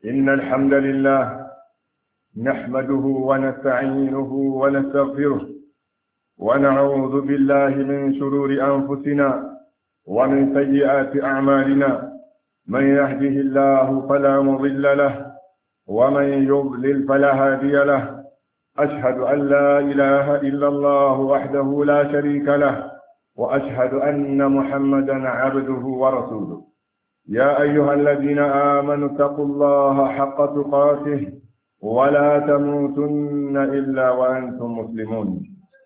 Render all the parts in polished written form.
إن الحمد لله نحمده ونستعينه ونستغفره ونعوذ بالله من شرور أنفسنا ومن سيئات أعمالنا. من يهده الله فلا مضل له ومن يضلل فلا هادي له. أشهد أن لا إله إلا الله وحده لا شريك له، وأشهد أن محمدا عبده ورسوله. يا أيها الذين آمنوا اتقوا الله حق تقاته ولا تموتن إلا وأنتم مسلمون.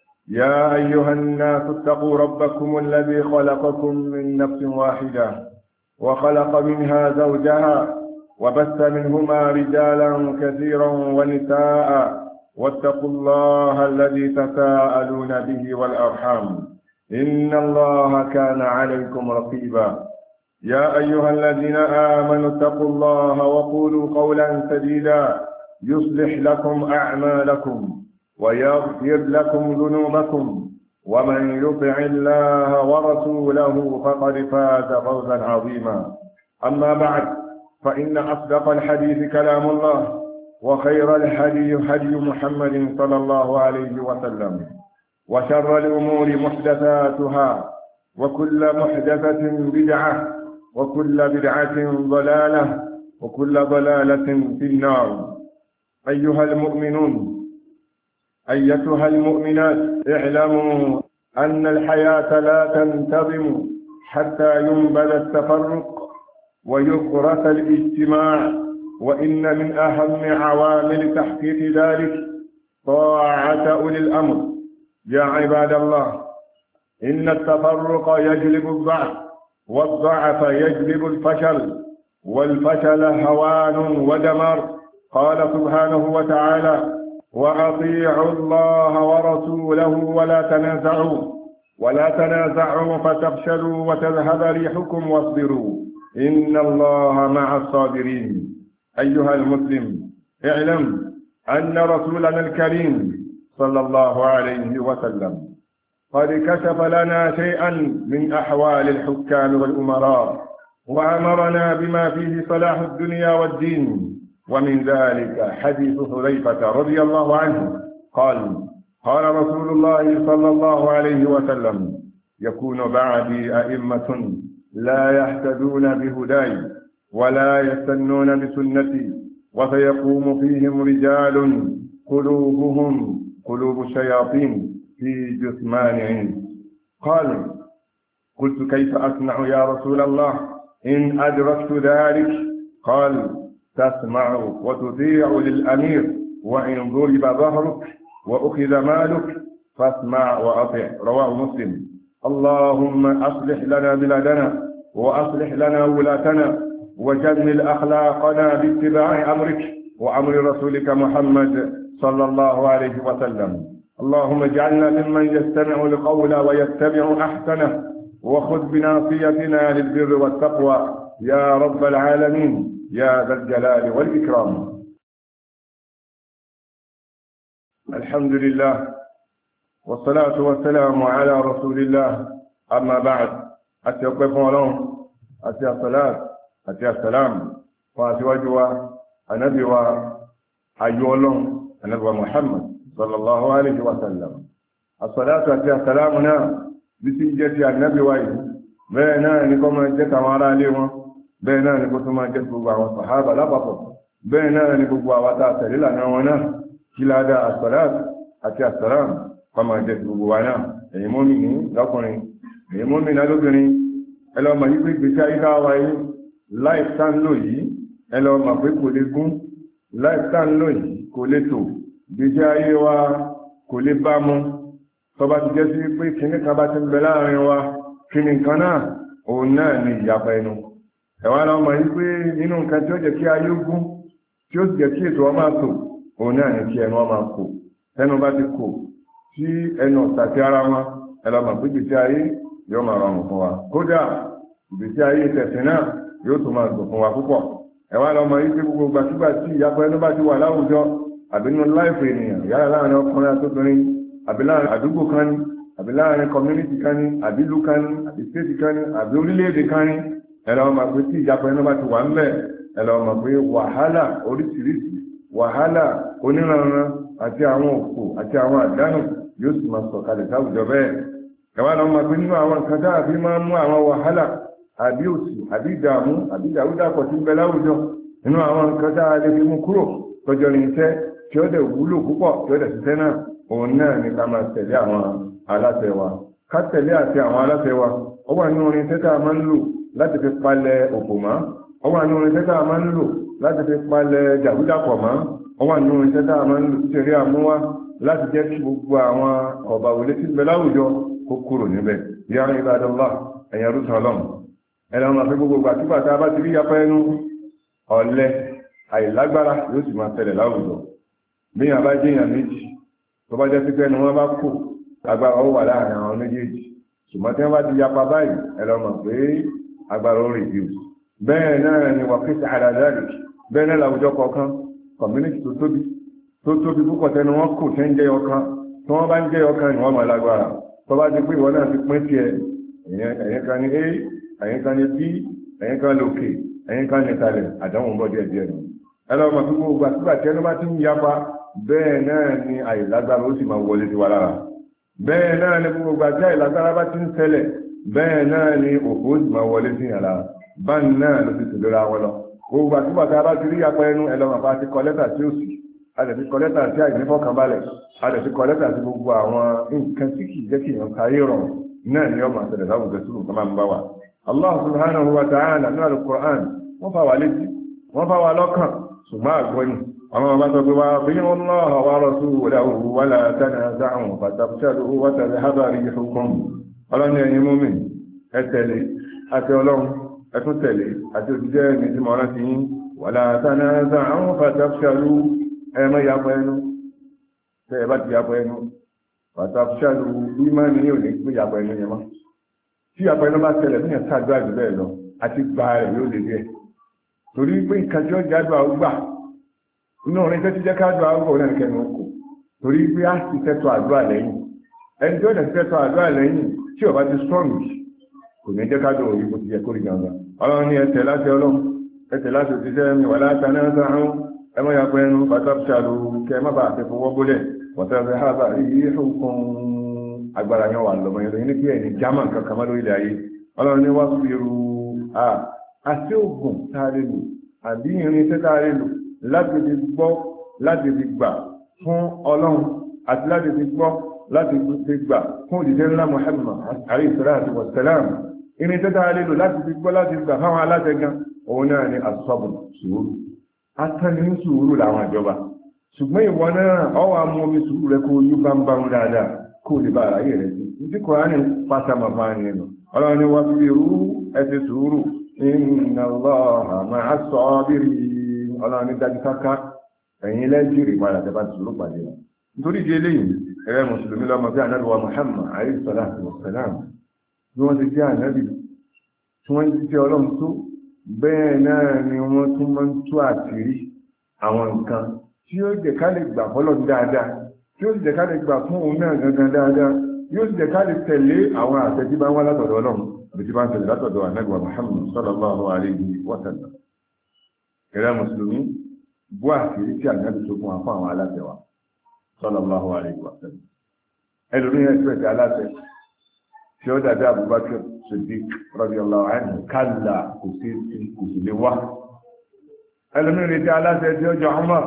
يا أيها الناس اتقوا ربكم الذي خلقكم من نفس واحدة وخلق منها زوجها وبث منهما رجالا كثيرا ونساء، واتقوا الله الذي تساءلون به والأرحام إن الله كان عليكم رقيبا. يا أيها الذين آمنوا اتقوا الله وقولوا قولا سديدا يصلح لكم أعمالكم ويغفر لكم ذنوبكم، ومن يطع الله ورسوله فقد فاز فوزا عظيما. أما بعد، فإن أصدق الحديث كلام الله، وخير الهدي هدي محمد صلى الله عليه وسلم، وشر الأمور محدثاتها، وكل محدثة بدعة، وكل بدعة ضلالة، وكل ضلالة في النار. أيها المؤمنون، أيتها المؤمنات، اعلموا أن الحياة لا تنتظم حتى ينبذ التفرق ويغرس الاجتماع، وإن من أهم عوامل تحقيق ذلك طاعة أولي الأمر. يا عباد الله، إن التفرق يجلب الضعف، والضعف يجلب الفشل، والفشل هوان ودمار. قال سبحانه وتعالى: وأطيعوا الله ورسوله ولا تنازعوا فتفشلوا وتذهب ريحكم واصبروا إن الله مع الصابرين. أيها المسلم، اعلم أن رسولنا الكريم صلى الله عليه وسلم قد كشف لنا شيئا من أحوال الحكام والأمراء، وأمرنا بما فيه صلاح الدنيا والدين. ومن ذلك حديث حذيفة رضي الله عنه قال رسول الله صلى الله عليه وسلم: يكون بعدي أئمة لا يهتدون بهداي ولا يستنون بسنتي، وسيقوم فيهم رجال قلوبهم قلوب الشياطين في جثمان عند. قلت كيف أصنع يا رسول الله إن أدركت ذلك؟ قال: تسمع وتطيع للأمير، وإن ضرب ظهرك وأخذ مالك فاسمع وأطع. رواه مسلم. اللهم أصلح لنا بلادنا، وأصلح لنا ولاتنا، وجمل أخلاقنا باتباع أمرك وأمر رسولك محمد صلى الله عليه وسلم. اللهم اجعلنا ممن يستمع القول ويتبع أحسنه، وخذ بناصيتنا للبر والتقوى يا رب العالمين يا ذا الجلال والإكرام. الحمد لله، والصلاة والسلام على رسول الله. أما بعد، أتوقف ولهم أتي الصلاة أتي السلام وأتوجه النبي وأيولهم النبي محمد صلى الله عليه وسلم. الصلاة أتي السلامنا بسجة النبي وإيه بينا نكما جت مارا لهم، بينا نكما جت بوا والصحابة لا بطل، بينا نكوا وتأثر لنا ونا كلا دا الصلاة أتي السلام كما جت بوانا. المؤمنين لكن المؤمن لكن ẹlọ ma yí pé gbèsè àyíká wa yìí láìsàn lóyìí, ẹlọ ma pé kò lè gún, láìsàn lóyìí kò lè tò, gbèsè ayé wa kò lè bá mú. Tọba ti jẹ́ sí pé kíní kan bá ti ń bẹ láàrin wa, kíní kan náà òun náà ni ìyapa ẹnu. Ẹ̀wọ́n lọ ma yí pé nínú nǹkan tí ó jẹ́ kí ayé gún, tí ó sì jẹ́ kí ètò ọmọ tò, òun náà ni kí ẹnu ọmọ kò. Ẹnu bá ti kò sí ẹnu ọ̀tàtì ara wọn, ẹlọ ma pé gbèsè ayé yóò máa rọrùn fún wa. Kódà ìgbésí ayé tẹ̀sìn náà yóò tún máa dùn fún wa púpọ̀. Ẹ̀wá lọ́mọ yìí pé gbogbo gbàtígbà tí ìyapa ẹnu bá ti wà láwùjọ, àbí nínú láìpẹ́ ènìyàn, yálà láàrin ọkùnrin àtóbìnrin, àbí láàrin àdúgbò kan ní, àbí láàrin community kan ní, àbí ìlú kan ní, àbí state kan ní, àbí orílẹ̀-èdè kan ní, ẹ̀rọ ọmọ pé tí ìyapa ẹnu bá ti wà ńbẹ̀, ẹlọ́mọ̀ pé wàhálà oríṣiríṣi wàhálà oníranran àti àwọn òkú àti àwọn àdánù yóò sì máa sọ̀kalẹ̀ sáwùjọ bẹ́ẹ̀. ẹ̀wọ́n lọ mọ̀ pé nínú àwọn nǹkan tá àbí máa ń mú àwọn wàhálà àbí òsì àbí ìdààmú àbí ìdàrúdàpọ̀ tí ń bẹ láwùjọ nínú àwọn nǹkan tá a lè fi mú kúrò tọjọ́ ní iṣẹ́ tí ó dẹ̀ wúlò púpọ̀ tí ó dẹ̀ ṣiṣẹ́ náà òun náà ní ká máa tẹ̀lé àwọn aláṣẹ wa ká tẹ̀lé àti àwọn aláṣẹ wa ó wà nínú orin tẹ́tà máa ń lò láti fi palẹ̀ òpó mọ́ ó wà nínú orin tẹ́tà máa ń lò láti fi palẹ̀ jàgúdàpọ̀ mọ́ ó wà nínú orin tẹ́tà máa ń lò tẹ̀lé àmúwá láti jẹ́ kí gbogbo àwọn ọ̀bà wòlé tí ń bẹ láwùjọ kó kúrò níbẹ̀ yára ibadallah ẹ̀yàn rúṣan ọlọ́run ẹ̀rọ máa fi gbogbo àtúbà tá a bá ti rí yapa ẹnu ọ̀lẹ àìlágbára yóò sì máa tẹ̀lẹ̀ láwùjọ bí yàn bá jẹ́yàn méjì tó bá jẹ́ pípẹ́ ni wọ́n bá kù agbára ó wà láàrin àwọn méjèèjì ṣùgbọ́n tí wọ́n bá ti yapa báyìí ẹ̀rọ mọ̀ pé agbára ó reduce bẹ́ẹ̀ náà ni wà pèsè àdádáàrí bẹ́ẹ̀ náà làwùjọ kọ̀ọ̀kan community tó tóbi púpọ̀ tẹnu wọn kù tẹ́ ń jẹ́ ọkàn tí wọ́n bá ń jẹ́ ọkàn ni wọ́n máa lágbára tó bá ti pé ìwọ náà ti pín tiẹ̀ ẹ̀yìn kan ní a ẹ̀yìn kan ní b ẹ̀yìn kan lókè ẹ̀yìn kan ní ìsàlẹ̀ àdánwò ń bọ̀ díẹ̀ díẹ̀ nù ẹ̀rọ mọ̀ pé gbogbo àtúgbà tí ẹnu bá ti ń yapa bẹ́ẹ̀ náà ni àìlágbára ó sì máa wọlé sí wa lára bẹ́ẹ̀ náà ni gbogbo àti àìlágbára bá ti ń ṣẹlẹ̀ bẹ́ẹ̀ náà ni òkú ó sì máa wọlé sí yàrá báyìí náà ló ti tòlera wọn lọ gbogbo àtúgbà tí a bá ti rí yapa ẹnu ẹlọ́mọ̀ bá ti kọ lẹ́tà sí òsì a lè fi kọ lẹ́tà sí àìnífọ̀kànbalẹ̀ a lè fi kọ lẹ́tà sí gbogbo àwọn nǹkan tí kì í jẹ́ kí èèyàn káyé rọrùn náà ni ọmọ àtẹ̀lẹ̀ láwùjọ tí nǹkan máa ń bá wa Allah subhanahu wa ta'ala ní al-Qur'an wọ́n fà wá létí wọ́n fà wá lọ́kàn ṣùgbọ́n àgbọ́yìn àwọn ọmọ sọ pé wá bí wọ́n lọ́ wa rasulahu wa la tanaza'u fatafshalu wa tadhhaba rihukum ọlọ́ni ẹ̀yin mùmínìn ẹ tẹ̀lé àti ọlọ́run ẹ tún tẹ̀lé àti òjíṣẹ́ mi tí mo rántí yín wa la tanaza'u fatafshalu ẹ má yapa ẹnu tẹ́ ẹ bá ti yapa ẹnu fatafshalu ìmánì yóò ní pé yapa ẹnu yẹn mọ́ tí yapa ẹnu bá tẹ̀lé fún yẹn sáájú àjù bẹ́ẹ̀ lọ àti gba rẹ̀ yóò lè díẹ̀ torí pé nǹkan tí ó jáde àwọn gbà inú orin tẹ́tí jẹ́ káàdùn àrùkọ̀ náà kẹ́nu kò torí pé a ti tẹ́tọ̀ àdúrà lẹ́yìn ẹni tí ó dẹ̀ tẹ́tọ̀ àdúrà lẹ́yìn tí ó bá ti strong kò ní jẹ́ káàdùn orí bó ti yẹ kó rí gangan ọlọ́run ní ẹsẹ̀ láti ọlọ́run ẹsẹ̀ láti òṣìṣẹ́ mi wà láta náà sáhún ẹ mọ́ yàpọ̀ ẹnu pátápṣàlù kẹ má bàa fẹ́ fọwọ́ bólẹ̀ wọ́tẹ́fẹ́ hábà yìí fún agbára yẹn wà lọ́mọ yẹn ní pé ẹni jámà kankan má lórí ilẹ̀ ayé ọlọ́run ní wá fi ru àti ògùn tá a lè lò àbí irinṣẹ́ tá a lè lò láti fi gbọ́ láti fi gbà fún ọlọ́run àti láti fi gbọ́ láti fi gbà fún òjìṣẹ́ ńlá Muhammad alayhi salatu wa salam irinṣẹ́ tá a lè lò láti fi gbọ́ láti gbà fáwọn alátẹ̀gán òun náà ni as-sabr sùúrù atani ní sùúrù làwọn ìjọba ṣùgbọ́n ìwọ náà ọwọ́ amú omi sùúrù rẹ kó yú bámbám dáadáa kó lè bá àráyè rẹ sí ní tí Kùránì pátá máa fa ẹni nù ọlọ́run ni wọ́n fi rú ẹsẹ sùúrù inna Allaha ma'a as-sabirin ọlọ́run ní dájú káká ẹ̀yin lẹ́jìrì padà tẹ́ bá ti sùúrù pàdé wọn nítorí di eléyìí ẹ̀rẹ́ mùsùlùmí lọ́mọ bí ànábì wa Muhammad alayhi salatu wa salam bí wọ́n ti jẹ́ ànábì tí wọ́n ti jẹ́ ọlọ́run tó bẹ́ẹ̀ náà ni wọ́n tún máa ń tú àṣírí àwọn nǹkan tí yóò jẹ́ ká lè gbà fọ́lọ́ dáadáa tí yóò jẹ́ ká lè gbà fún òun náà gangan dáadáa yóò jẹ́ ká lè tẹ̀lé àwọn àṣẹ tí bá ń wá látọ̀dọ̀ ọlọ́run àbí tí bá ń tẹ̀lé látọ̀dọ̀ ànábì wa Muhammad sallallahu alayhi wa sallam ẹ̀rẹ́ mùsùlùmí bú àṣírí tí ànábì tó fún wa fún àwọn aláṣẹ wa sallallahu alayhi wa sallam ẹlòmíràn ẹ̀sùn ẹ̀sẹ̀ aláṣẹ tí ó dàbí Abubakar Siddiq radiyallahu anhu kálà kò sí lè wá ẹlòmíràn tí aláṣẹ tí ó jọ Umar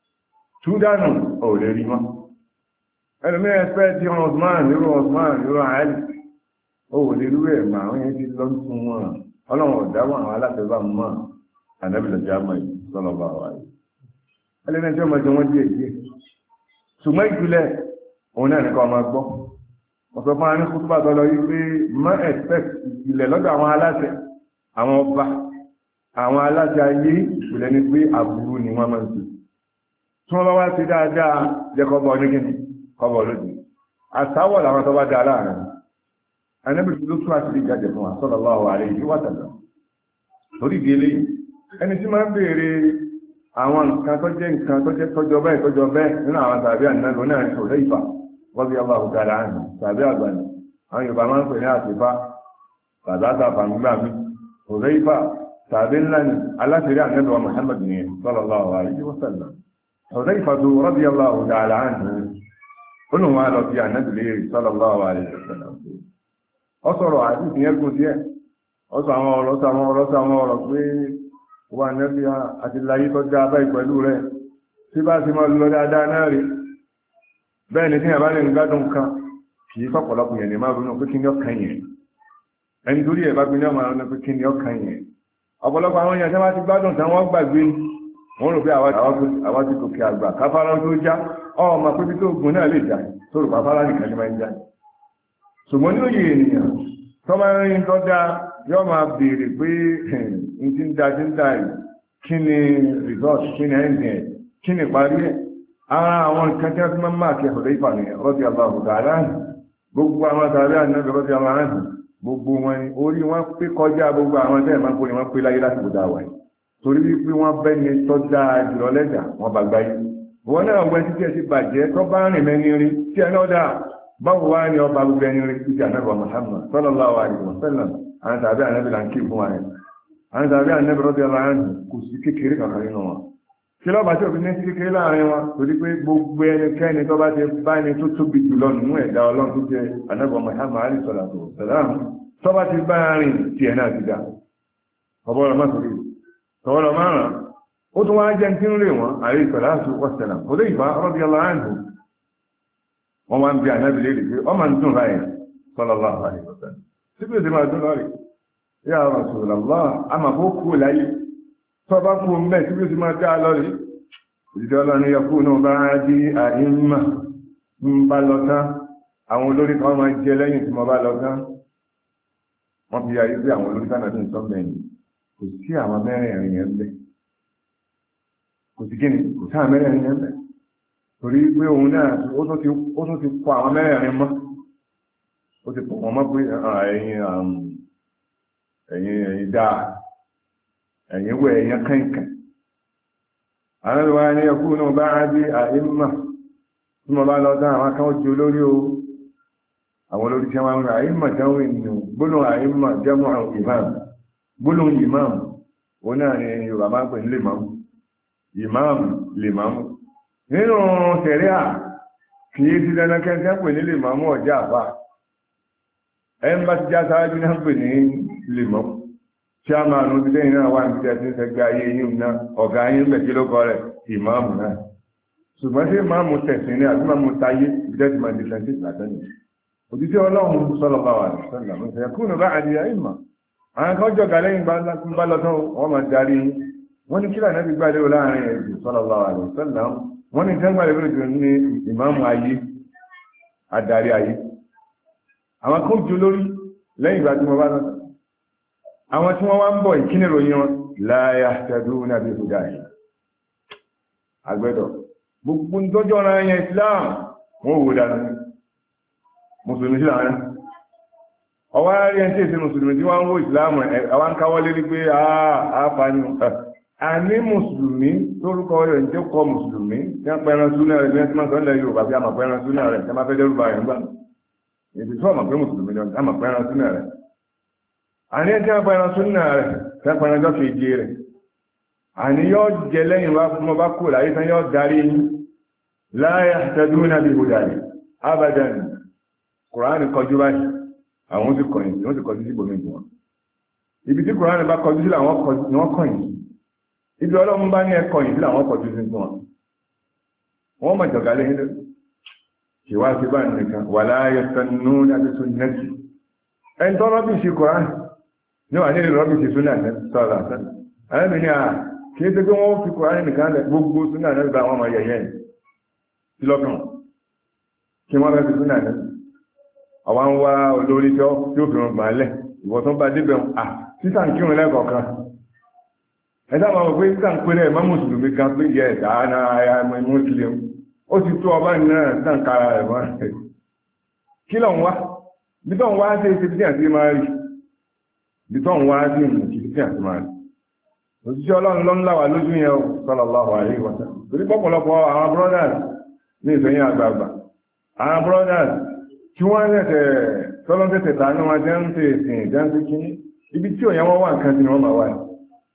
túdánù ò lè rí mọ́ ẹlòmíràn ẹ̀fẹ́ tí Osman nírú Ali ó lè rú ẹ̀ mà àwọn yẹn ti lọ tún wọn ọlọ́run ọ̀dáwọ̀ àwọn aláṣẹ bá mọ́ ànábìlẹ̀ jámọ̀ yìí sallallahu alayhi ẹlẹ́ni tí ó mọ̀ jọ wọ́n díẹ̀ ṣùgbọ́n ìjùlẹ̀ òun náà nìkan ọmọ gbọ́ ọ̀sọ̀ fún àní kútùbà tọ́lọ yìí pé má expect ìjìnlẹ̀ lọ́dọ̀ àwọn aláṣẹ àwọn ọba àwọn aláṣẹ ayé ìpìlẹ̀ ni pé àbúrú ni wọ́n máa ń ṣe tí wọ́n bá wá sí dáadáa jẹ́ kọ́bọ̀ ní kíni kọ́bọ̀ lóde àsáwọ̀ làwọn tó bá dá láàrin Ànábì ló tún àti ìjáde fún wa sallallahu alaihi wa sallam lórí ìdílé ẹni tí máa ń béèrè àwọn nǹkan tó jẹ́ tọ́jọ́ bẹ́ẹ̀ nínú àwọn tàbí ànínàlò náà ní ọ̀rẹ́ ìfà wọ́n bí ọba òkàrà àmì tàbí àgbàní àwọn Yorùbá máa ń pè ní àtìfá tàbí àtàfà nígbà mí ọ̀rẹ́ ìfà tàbí ńlá ni aláṣẹ́rí ànábì wa Muhammad ní sallallahu alaihi wa sallam Hudhayfa radiyallahu ta'ala anhu olùwọ́n lọ sí ànábì léèrè sallallahu alaihi wa sallam ọ sọ̀rọ̀ àti ìyẹ́gùn díẹ̀ ọ sọ àwọn ọ̀rọ̀ pé wà nẹ́bí àti láyé tó já báyìí pẹ̀lú rẹ̀ tí bá ti máa lọ dáadáa náà rí bẹ́ẹ̀ ni tí a bá lè ń gbádùn kan kì í fọ́pọ̀lọpọ̀ yẹn ni máa ronú pé kí ni ọkàn yẹn ẹni torí ẹ̀ bá gbé ní ọmọ ronú pé kí ni ọkàn yẹn ọ̀pọ̀lọpọ̀ àwọn èèyàn tí wọ́n ti gbádùn tán wọ́n gbàgbé wọ́n rò pé àwa ti gòkè àgbà káfárá tó já ọmọ pé bí tó gun náà lè jà tó rò pàfárá nìkan ni máa ń já ṣùgbọ́n ní òye ènìyàn tó máa ń rin tó dáa yóò máa béèrè pé n ti ń da yìí kí ni result kí ni ending ẹ̀ kí ni parí ẹ̀ ara àwọn nǹkan tí wọ́n fi máa ń máa kí ẹ̀fọ̀dé ìfàmì rọ́bì aláhùn dáadáa gbogbo àwọn tàbí ànábì rọ́bì aláhùn gbogbo wọn ni orí wọn pé kọjá gbogbo àwọn tẹ́ẹ̀ máa ń kó ni wọ́n pé láyé láti gbòdà wáyé torí wípé wọ́n bẹ́ ni tó dáa jùlọ lẹ́jà wọn bá gbáyé wọn náà wọ́n ti tẹ́ ti bàjẹ́ tó bá rìn mẹ́ni rí tí ẹ náà dáa báwo wá ní ọba gbogbo ẹni rí títí ànábì Muhammad sallallahu alaihi wasallam àwọn tàbí ànábì là ń kí fún wa yẹn àwọn tàbí ànábì rọ́bì aláhùn kò sí kékeré kankan nínú wọn kí ló bá tí òfin ní sí kékeré láàrin wọn torí pé gbogbo ẹnikẹ́ni tó bá ti bá ẹni tó tóbi jùlọ nínú ẹ̀dá ọlọ́run tó jẹ ànábì Muhammad alayhi salatu wassalam tó bá ti bá rìn tiẹ̀ náà ti dá ọbọ̀rọ̀ má torí tọwọ́lọ̀ márùn ó tún wá jẹ́ tí ń rè wọn alayhi salatu wassalam kò lè ìfà radiyallahu anhu wọn wá ń bí ànábì léèrè pé ọmọ ń dùn láyé sallallahu alaihi wasallam síbi òsì máa dùn lọ́rẹ̀ ya Rasulullah àmà kó kú láyé tọba kú mẹ́ tí bí ó ti máa dá lọ́rí ìdíjọ́ ọlọ́ni yọkú náà bá dí àìmà ń bá lọ́tán àwọn olórí kan máa jẹ lẹ́yìn tí mo bá lọ́tán wọ́n fi ayé sí àwọn olórí tánà tí ń sọ́mọ̀ ẹ̀yìn kò sí àwọn mẹ́rẹ̀ẹ̀rin yẹn bẹ̀ kò sí kíni kò sí àwọn mẹ́rẹ̀ẹ̀rin yẹn bẹ̀ torí pé òun náà ó tún ti kọ àwọn mẹ́rẹ̀ẹ̀rin mọ́ ó ti pọ̀ wọ́n mọ́ pé ẹ̀yin dáa ẹ̀yìn wẹ̀ ẹ̀yìn kankan aláwọ̀ ní ẹkú náà bá rájí àìmà tí mo bá lọ dán àwọn kan ojú olórí o àwọn olórí tí wọ́n rà àìmà jáwé ènìyàn gbólóhùn àìmà jẹ́mọ́ imam gbólóhùn imam ó náà ni Yorùbá máa ń pè ní lèmọ́mù imam lèmọ́mù nínú tẹ̀ríà kì í ti dandan kẹ́ńtẹ́ pè ní lèmọ́mù ọ̀já àfà ẹ̀ ń bá ti já sáájú náà pè ní lèmọ́mù tí a máa nù bí lẹ́yìn náà wà ní bí ẹni tẹ́gbẹ́ ayé yìí náà ọ̀gá yìí mẹ́kí ló kọ́ rẹ̀ ìmáàmù náà ṣùgbọ́n tí ìmáàmù tẹ̀sìn ní àti máàmù táyé ìjẹ́ ti máa dìfẹ́ sí ìgbàtẹ́yìn òjíṣẹ́ Ọlọ́run sọ́lọ́ bá wà sọ́lọ́ ló fẹ́ kúnnù bá àdìyà ìmọ̀ àwọn kan jọ̀gá lẹ́yìn bá lọ́tọ́ wọ́n máa darí wọ́n ní kílà náà ti gbá lérò láàrin ẹ̀jù sọ́lọ́ bá wà sọ́lọ́ wọ́n ní tẹ́gbà lérò jù ní ìmáàmù ayé adarí ayé àwọn kan jù lórí lẹ́yìn ìgbà tí mo bá lọ́tọ́ àwọn tí wọ́n wá ń bọ̀ ìkíni ròyìn wọn la yahtaduna bi hudahi àgbẹ̀dọ̀ gbogbo ń tọ́jọ́ ọ̀rọ̀ ẹ̀yẹ Islam wọ́n wò dára ní mùsùlùmí sí láàrin ọwá rí ẹni tí èsì mùsùlùmí tí wọ́n ń wò Islam àwọn ń káwọ́ lérí pé àáfàánú a ní mùsùlùmí lórúkọ rẹ̀ ń jẹ́ kọ́ mùsùlùmí tí wọ́n pẹran súnà rẹ̀ ní ẹni tí wọ́n sọ ń lẹ Yorùbá bí a máa pẹran súnà rẹ̀ tí wọ́n máa fẹ́ dẹ́rù bá rẹ̀ ń gbà èdè tí wọ́n máa pẹ́ mùsùlùmí lọ a máa pẹran súnà rẹ̀ àní ẹjẹ́ àpẹẹrẹ súnnà rẹ̀ tẹ́pẹ̀rẹ ọjọ́ kejì rẹ̀ àní yóò jẹ lẹ́yìn wá fún ọba kò láyé tán yóò darí la yahtaduna bi hudahi abadan Kùránì kọjú báyìí àwọn ti kọ̀yìn wọ́n ti kọjú sí ibòmí jù wọn ibi tí Kùránì bá kọjú sí làwọn kọ̀yìn ibi Ọlọ́run bá ní ẹkọ̀yìn sí làwọn kọjú sí wọn wọ́n mọ̀ jọ̀gá lẹ́yìn lọ kì wá sí bá nìkan wala yastannuna bi sunnati ẹni tọ́rọ́ bí sí Kùránì ní wà nílùú rọ́bì sí súnà sọ́ọ̀lá sọ́ọ̀lá ààrẹ ní àà kìí ṣe pé wọ́n fi Kùránì nìkan lẹ̀ gbogbo súnà náà bá wọn mọ̀ yẹ̀yẹ́ sí lọ́kàn kí wọ́n fẹ́ fi súnà náà àwọn ń wá olórí tí ó fi rùn gbà lẹ̀ ìwọ tó bá débẹ̀ à títà ń kírun lẹ́kọ̀ọ̀kan ẹ sábà wọ pé títà ń pé lẹ́ẹ̀ má mùsùlùmí kan pé yẹ ẹ̀dá ara mùsùlùmí ó ti tó ọba náà títà ń kára rẹ̀ mọ́ kí lọ́n wá bí tó ń wá sí ibi tí àti máa rí bí tó ń wá sí ibi tí àti máa rí òṣìṣẹ́ Ọlọ́run ló ń láwà lójú yẹn sallallahu alaihi wa sallam torí pọ̀pọ̀lọpọ̀ àwọn brothers ní ìfẹ̀yìn àgbààgbà àwọn brothers tí wọ́n tẹ̀tẹ̀ tánú wọn jẹ́ ń tẹ̀ ìsìn jẹ́ ń tẹ̀ kí ibi tí òyìn wọ́n wà nǹkan tí wọ́n máa wà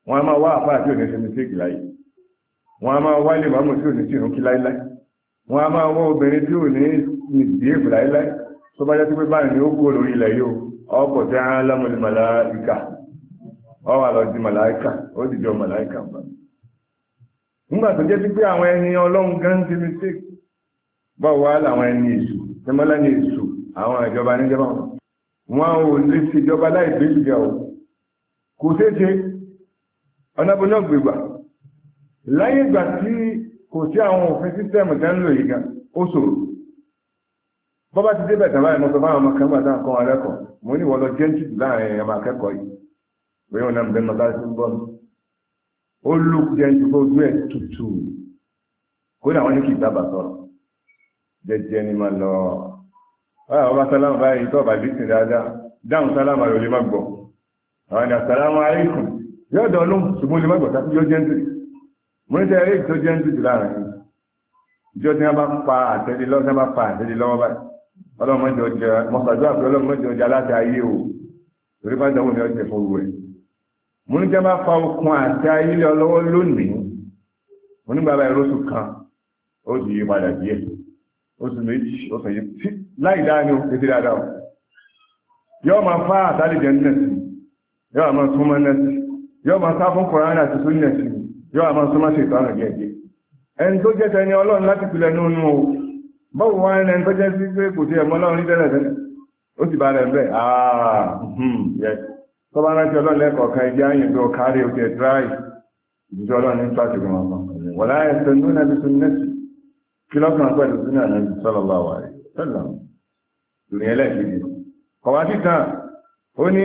wọ́n á máa wá àfáà tí ò ní ṣe mistake láyé, wọ́n á máa wá ilé màmú tí ò ní ṣìrún kí láíláí, wọ́n á máa wá obìnrin tí ò ní ìdíyèbù láíláí, tó bá jẹ́ sí pé báyìí ni ó kó lórí ilẹ̀ yóò ọkọ̀ tí a ń lámọ̀lì màláìkà, ọ wà lọ di màláìkà, ó dìjọ màláìkà bá. Nígbà tó jẹ́ sí pé àwọn ẹni ọlọ́run gan ti mistake, báwo wá làwọn ẹni èṣù, tẹmọ́lá ní èṣù, àwọn ìjọba níjọba wọn ò lè ṣèjọba láì gbé ìjà o, kò ṣeéṣe ọ̀nà bó náà gbégbà láyé ìgbà tí kò sí àwọn òfin sísẹ́mù tẹ́ ń lò yìí gan ó ṣòro. Bọ́bá ti débẹ̀ tàbí àìmọ́ sọ fáwọn ọmọ kan gbà tá nǹkan alẹ́kọ̀ọ́, mo ní wọ́n lọ jẹ́ jù láàrin ọmọ akẹ́kọ̀ọ́ yìí pé wọn náà bẹ́ẹ̀ mọ́tà sí ń bọ́ mi. Ó lù jẹ́ jù kó ojú ẹ̀ tutù, kódà wọ́n ní kì í dábàá sọ̀rọ̀ jẹ́jẹ́ ni máa lọ. Báyọ̀ ọba sálámà báyìí tó ọba lísìn dáadáa dáhùn sálámà yóò lè má gbọ́. Àwọn ni àsàlámù aláìkùm yóò dán lóhùn ṣùgbọ́n lè má gbọ́ tàbí yóò jẹ́ ń tì. Mo ní sẹ́yìn èyí tó jẹ́ ń tì láàrin ìjọ tí wọ́n bá pa àtẹ́lẹ́ lọ́wọ́ báyìí. Ọlọ́run mọ́jọ jẹ mọ́sàdúrà pé ọlọ́run mọ́jọ jẹ aláṣẹ ayé o, torí bá dáhùn ní ọjọ́ fún owó ẹ̀. Mo ní jẹ́ bá fa okun àti ayé lé ọlọ́wọ́ lónìí, mo ní bàbá ìrọ́sù kan ó sì yí padà díẹ̀, oṣù méjì ó sì yí sí láì dáa ní òkè sí dáadáa o. Yọ́ máa fa àtàlẹ́jẹ nẹ́ẹ̀sì, yọ́ máa súnmọ́ nẹ́ẹ̀sì, yọ́ máa sá fún Kùránì àti sún nẹ́ẹ̀sì, yọ́ máa súnmọ́ ṣètò àrùn díẹ̀díẹ̀. Ẹni tó jẹ́ tẹni ọlọ́run láti pilẹ̀ nínú o, báwo wá ẹni tó jẹ́ sí pé kò sí ẹ̀mọ́ ọlọ́run ní tẹ́lẹ̀ ó sì bá rẹ̀ bẹ́ẹ̀ yes. Tó bá rántí ọlọ́run lẹ́kọ̀ọ́ kan ìdí àyìn tó kárí òkè dráì ìdíjọ́ ọlọ́run ní pàṣẹ kan wọn wọ́n láyé tó ní nàbí tó nẹ́sì kí lọ́kàn pẹ̀lú sí náà nàbí sallallahu alaihi wasallam ìrìn ẹlẹ́ẹ̀kejì kọ̀wá títà ó ní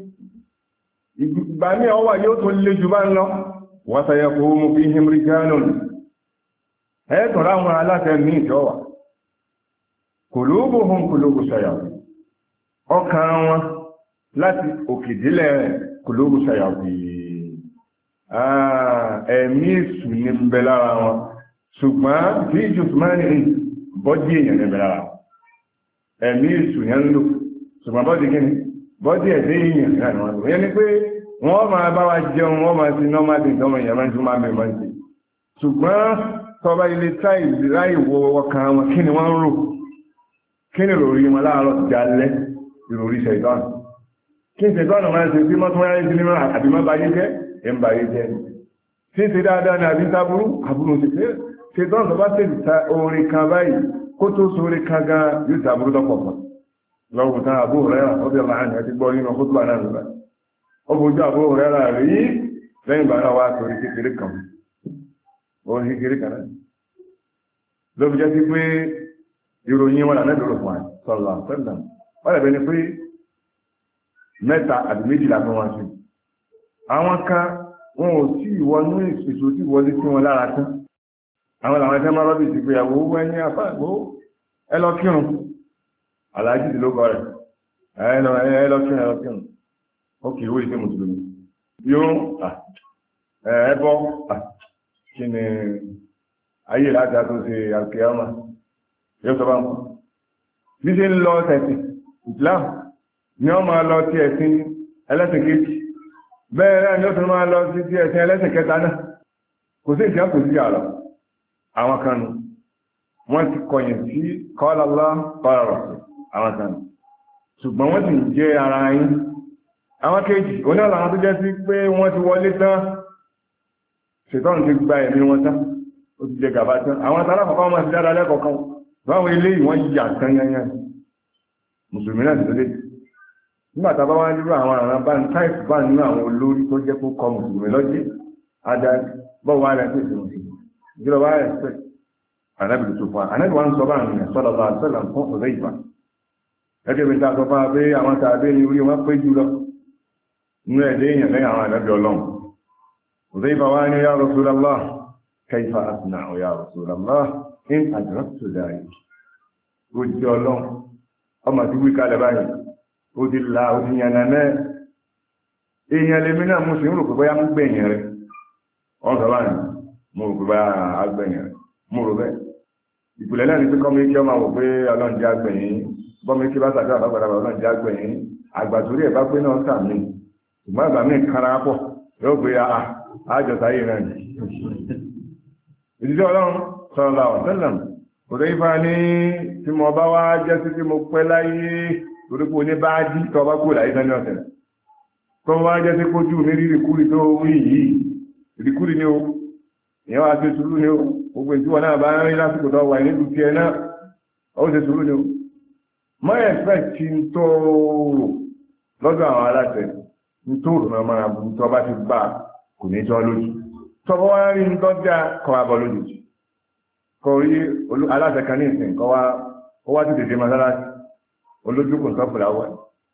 ìgbà ní ọwà yóò tó lé jù bá ń lọ wọ́n sọ yẹ kó mú fi him rijalun ẹ̀ẹ́tọ̀ láwọn aláṣẹ ní ìjọwà kulubuhum kulubu shayatin ọkàn wọn láti òkèdílẹ̀ rẹ̀ kulubu shayatin ẹ̀mí èṣù ní ń bẹ lára wọn ṣùgbọ́n tí jùsùmánì bọ́dí èèyàn ní ń bẹ lára wọn ẹ̀mí èṣù yẹn ń lò ṣùgbọ́n bọ́dí kíni bọ́dí ẹ̀dẹ́ èèyàn náà ni wọ́n lò yẹn ni pé wọ́n máa bá wa jẹun wọ́n máa ti nọ́mádì tọ́mọ èèyàn máa ń tún máa bẹ̀ máa ń ṣe ṣùgbọ́n tọba ilé táì láì wo ọkàn wọn kí ni wọ́n ń rò kí ni ìròrí wọn láàárọ̀ jalẹ́ ìròrí ṣẹ̀tọ́nù kí ni ṣẹ̀tọ́nù máa ń ṣe bí mọ́tún wáyé sí nínú àbí má báyé jẹ́ ẹ̀ ń báyé jẹ́ tí ṣe dáadáa ní àbí sábúrú àbúrò ṣe pé ṣẹ̀tọ́nù tó bá ṣe orin kan báyìí kó tó so orin kan gan yóò sábúrú tọ́pọ̀ pọ̀ lọ́wọ́ tán àbúrò rẹ̀ ọbí ọmọ àná ẹ ti gbọ́ nínú kótópà náà lọ́la ó fojú àbúrò rẹ̀ rà rí lẹ́yìn ìgbà náà wá sórí kékeré kan orin kékeré kan náà ló fi jẹ́ sí pé ìròyìn wọn lànà ìdúró fún àìsọ̀lá sẹ́lá wọ́n lè bẹ́ ni pé mẹ́ta àti méjìlá fún wọn sí àwọn kan wọn ò tí ìwọnú èso tí wọlé sí wọn lára tán àwọn làwọn ẹgbẹ́ máa rọ́bì sí pé àwọ̀ owó ẹni àfáàgbó ẹ lọ kírun aláàjì ti ló kọ rẹ̀ ẹ lọ kírun ó kì í wó ìṣe mùsùlùmí yóò ẹbọ kí ni ayé láti àtò ṣe àkíyàmà yóò sọ bá ń kọ́ bí ṣe ń lọ ẹ̀sìn Islam ni wọ́n máa lọ sí ẹ̀sìn ẹlẹ́sìn kejì bẹ́ẹ̀ náà ni ó tún máa lọ sí ẹ̀sìn ẹlẹ́sìn kẹta náà kò sí ìṣẹ́ kò sí àlọ́ àwọn kan nù wọ́n ti kọ̀yìn sí qala Allah qala Rasul àwọn kan nù ṣùgbọ́n wọ́n sì ń jẹ́ ara yín àwọn kejì oní ọ̀là àwọn tó jẹ́ sí pé wọ́n ti wọlé tán ṣètọ́nù ti gba ẹ̀mí wọn tán ó ti jẹ gàbá tán àwọn tààrà kọ̀ọ̀kan wọn ti dára lẹ́kọ̀ọ̀kan báwọn ilé ìwọ̀n yíyà tán yányán mùsùlùmí náà ti tó lé nígbà tá a bá wá nílò àwọn àrùn bá ń táìpù bá nínú àwọn olórí tó jẹ́ kó kọ mùsùlùmí lọ́jẹ́ adarí bọ́ọ̀ wá rẹ̀ pé ìjọba wá rẹ̀ pé ànábìlì tó fún wa ànábì wa ń sọ bá ń rìn sọ́dọ̀ bá sọ́dọ̀ fún ọ̀rẹ́ ìgbà gẹ́gẹ́ bí ta sọ fún wa pé àwọn tàbí ní orí wọn pé jù lọ nínú ẹ̀dẹ́ èèyàn lẹ́yìn àwọn ànábì ọlọ́run ọ̀rẹ́ ìgbà wa ní ya Rasulullah kayfa asna'u ya Rasulullah in adraktu dhalik ó jẹ́ ọlọ́run ọmọ tí wí kalẹ̀ báyìí ó ti la ó ti yànnà náà èèyàn lèmi náà mo sì ń rò pé bóyá ń gbẹ̀yìn rẹ̀ ọ̀sọ̀ báyìí mo rò pé bóyá agbẹ̀yìn rẹ̀ mo rò bẹ́ẹ̀ ìpìlẹ̀ náà ni pé kọ́mi kí ọmọ wò pé ọlọ́run jẹ́ agbẹ̀yìn bọ́mi kí bá sàdúrà bá gbàdá ọlọ́run jẹ́ agbẹ̀yìn àgbà torí ẹ̀ bá pé náà sàmì ṣùgbọ́n àgbà mi kára pọ̀ yóò gbé àjọta yìí náà ní ìdíjọ́ ọlọ́run sallallahu alaihi wasallam kò tó ifá ní tí mo bá wá jẹ́ sí tí mo pẹ́ láyé torípò ní bá dí tọ́ bá kú láyé tán ní ọ̀sẹ̀ tó wá jẹ́ sí kójú mi rí rìkúrì tó wí yìí rìkúrì ni ó ìyẹn wá ṣe sùúrù ni ó gbogbo ìtí wọn náà bá ń rí lásìkò tó wà nílùú tiẹ̀ náà ó ṣe sùúrù ni ó mọ́ ẹ̀fẹ́ tí ń tó rò lọ́dọ̀ àwọn aláṣẹ ń tó rò náà máa bú tó bá ti gbà kò ní jọ lójú tọ́wọ́ wá rí ń tọ́jà kọ́ abọ́ lójijì kọ́ rí aláṣẹ kan ní ìsìn kọ́ wá ti dèdè mọ́sálásí olójúkù nǹkan fúláwọ̀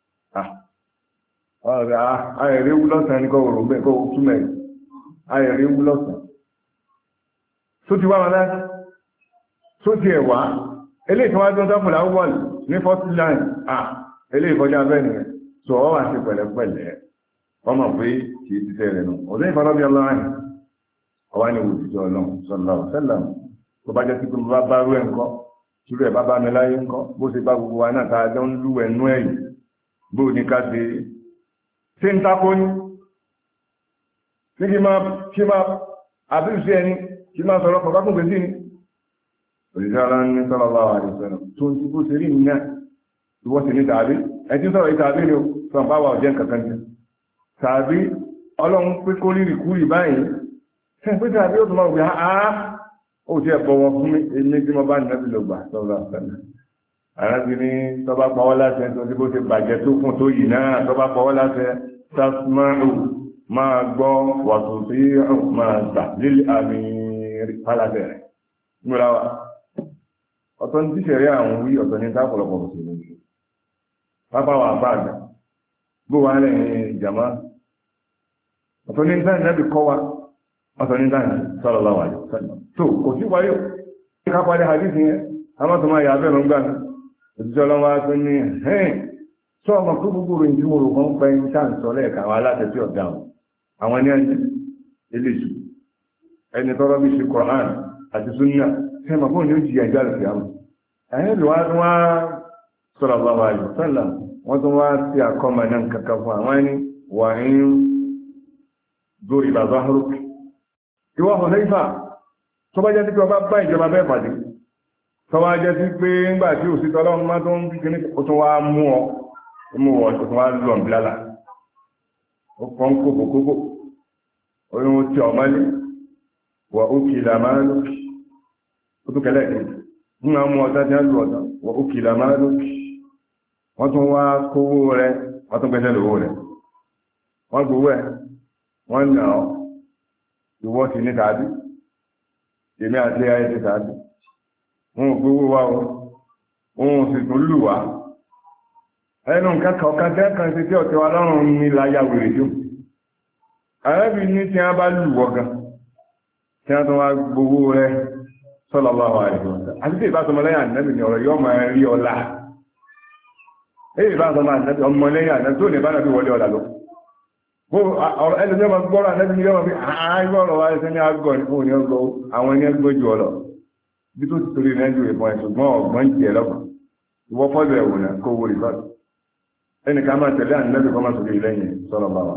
ayẹ̀rẹ́ wú lọ́sàn-án ní kọ́ òrò bẹ́ẹ̀ kọ́ túmẹ̀ ayẹ̀rẹ́ wú lọ́sàn-án tó ti wá mọ́lá tó ti ẹ̀wà eléyìí tó wá tó tọ́ fúláwọ̀ ní fọ́tí láìn eléyìí kọjá bẹ́ẹ̀ nìyẹn tó ọ wà sí pẹ̀lẹ́pẹ̀lẹ́ ọmọ pé kì í ti tẹ́ rẹ̀ nù ọ̀dọ́ ìfọ́nọ́bí ọlọ́run ọwá ní òjìjọ ọlọ́run sallallahu alaihi wasallam tó bá jẹ́ sí pé mo bá bá rú ẹ̀ ńkọ́ ṣúrú ẹ̀ bá bá mi láyé ńkọ́ bó ṣe bá gbogbo wa náà tá a jọ ń lú ẹnu ẹ̀yìn bó ní ká ṣe ń takó ní kí máa àbíṣe ẹni kí máa sọ̀rọ̀ pọ̀ kákùn pèsè ní òjìjọ ọlọ́run ní sallallahu alaihi wasallam tó ń ti bó ṣe rí nìyà ìwọ́ sí ní tàbí ẹtí sọ̀rọ̀ ìtàbí ni ó sọ bá wà ọ̀jẹ́ kankan jẹ tàbí ọlọ́run pé kó rí rìkúrì báyìí pé tàbí ó tún máa wù ó ti ẹ̀ bọ̀wọ̀ fún mi èmi tí mo bá nẹ́bí ló gbà sọ́rọ̀ àfẹ́lẹ́ àrántí ní tọ́ba pawọ́ láti ẹ̀ tó ti bó ti bàjẹ́ tó fún tó yìí náà tọ́ba pawọ́ láti ẹ̀ sasmau máa gbọ́ wàtò sí máa gbà lílé àmì pálásẹ̀ rẹ̀ nígbà wa ọ̀tọ̀ ní tíṣẹ̀rí àwọn wí ọ̀tọ̀ ní tápọ̀lọpọ̀ mùsùlùmí pápá wà bá àgbà bó wà lẹ́yìn ìjàmá ọ̀tọ̀ ní táyì nẹ́bí kọ́ wa ọ̀tọ̀ ní táyì sallallahu alaihi wasallam tó kò sí wáyé ká parí hadisi yẹn a máa tó máa yà bẹ́ẹ̀ lọ́gbà ní òṣìṣẹ́ ọlọ́wọ́ tó ní ẹ̀hìn tó ọmọ tó gbogbo rẹ̀ tí mo rò kan pẹ́ ní sáà ń sọ lẹ́ẹ̀ka àwọn aláṣẹ tí ọ̀gá wọn àwọn ní ẹni eléṣù ẹni tọ́rọ bí ṣe Qur'an àti sunna ṣe mọ̀ fún ní ó jìyà ìjà lọ́sẹ̀ àwọn ẹ̀hìn ló wá sallallahu alaihi wasallam wọ́n tún wá sí àkọ́mọ náà kankan fún àwọn ẹni wà ń dórí bàbá haruk ìwọ Hudayfa tó bá jẹ́ sí pé ọba bá ìjọba bẹ́ẹ̀ pàdé tó bá jẹ́ sí pé ńgbà tí òsì tọ́lọ́ má tó ń bí kíní ó tún wá mú ọ ó tún wá lù ọ̀nbílálà ó kàn kókòkókò oyún ó ti ọ̀mọ́lé wà ó kìlà máa lókì ó tún kẹlẹ́ kí ń máa mú ọ̀tá tí wọ́n lù ọ̀tá wà ó kìlà máa lókì wọ́n tún wá kówó rẹ̀ wọ́n tún gbẹ́sẹ̀ lówó rẹ̀ wọ́n gbowó ẹ̀ wọ́n nà ọ́ ìwọ́ sí ní tàbí èmi àti ayé ti tàbí wọn ò gbówó wá o wọn ò sì tún lù wá ẹnu nǹkan kọ̀ọ̀kan tẹ́ẹ̀kan sí tí ọ̀tẹ́ wa lọ́rùn ní láyà wèrè tó àrẹ́bì ní tí wọ́n bá lù wọ́ gan tí wọ́n tún wá gbówó rẹ̀ sallallahu alaihi wasallam àti tí ìbáṣọmọ lẹ́yìn ànẹ́bì ní ọ̀rọ̀ yọ́ máa rí ọlá èyí ìbáṣọmọ ànẹ́bì ọmọ lẹ́yìn ànẹ́bì tó ní bá nàbí wọlé ọ̀là lọ ẹlùmí ọmọ gbọ́rọ̀ ànẹ́bì ní ọmọ bí ààrùn wá ẹsẹ́ ní àgọ́ ní fún ọgọ́ àwọn ẹni ẹgbẹ́ jù ọlọ bí tó ti torí rẹ̀ jù ìbọn ẹ̀ṣùgbọ́n ọgbọ́n jẹ́ lọ́gbọ̀n ìwọ fọ́lù ẹ̀wò náà kó wó rìsọ́ọ̀tì ẹnì kan máa tẹ̀lé ànẹ́bì kọ́ máa torí lẹ́yìn sọ́lọ́ bá wà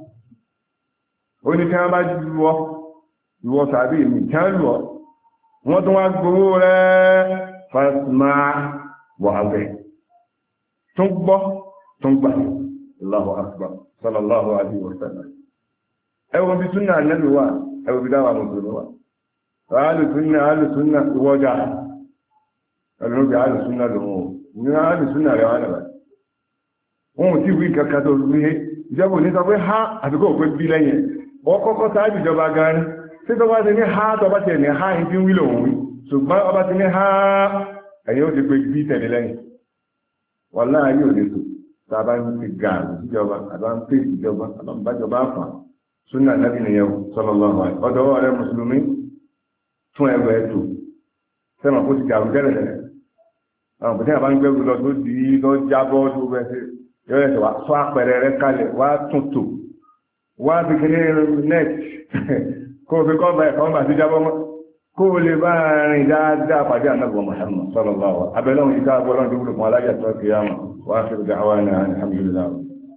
ó ní kí wọ́n bá ju ìwọ tàbí èmi kí wọ́n lù ọ́ wọ́n tún wá gbowó rẹ̀ fásmà wà bẹ́ẹ̀ tún gbọ́ tún gbà Allahu akbar sallallahu alaihi wasallam ẹwọ bí súnà nẹ́bí wà ẹwọ bí dáwà mùsùlùmí wà alùsúnà ìwọ́jà ẹlùmí alùsúnà lòun ní alùsúnà rẹ̀ wà náà wọn ò tí wí kankan tó rí ìjọba ní sọ pé ha àfikọ́ òpé bí lẹ́yìn wọ́n kọ́kọ́ sáájú ìjọba gan tí tọ́ba ti ní ha tọ́ba ti ní ha ìdí ń wí lòun wí ṣùgbọ́n ọba ti ní ha ẹ̀yìn ó ti pé bí tẹ̀lé lẹ́yìn wọ́n láàárín òde tó tàbá ń fi gààrù síjọba àbá ń pè síjọba àbá ń bájọba fà súnà nábì nìyẹn sallallahu alaihi ọ̀dọ̀ ọ̀rẹ́ mùsùlùmí tún ẹrù ẹ̀tù sẹ́mà kó ti gààrù tẹ́lẹ̀tẹ́lẹ̀ àwọn òbí tí a bá ń gbẹ́rù lọ tó di lọ jábọ́ tó bẹ́ẹ̀ sí yọ̀rẹ́ sọ wá sọ àpẹẹrẹ rẹ kalẹ̀ wá tún tò wá fi kíní nẹ́ẹ̀tì kó o fi kọ́ bá ẹ̀kọ́ bá ti jábọ́ mọ́ kó o lè bá rìn dáadáa pàdé ànábì Muhammad sallallahu alaihi abẹ́lẹ́ òun yìí ká gbọ́dọ̀ dúró fún alájà tó kìí àmọ́ wá sí ìdáwà náà alhamdulillah.